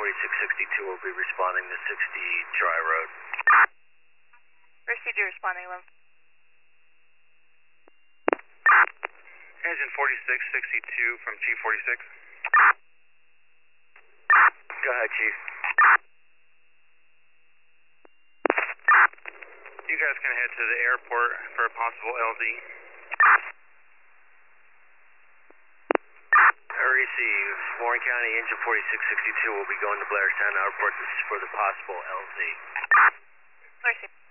4662 will be responding to 60 Tri Road. Procedure responding, 11. Engine 4662 from G46. Go ahead, Chief. You guys can head to the airport for a possible LZ. Receive. Warren County Engine 4662 will be going to Blairstown Airport. This is for the possible LZ. Mercy.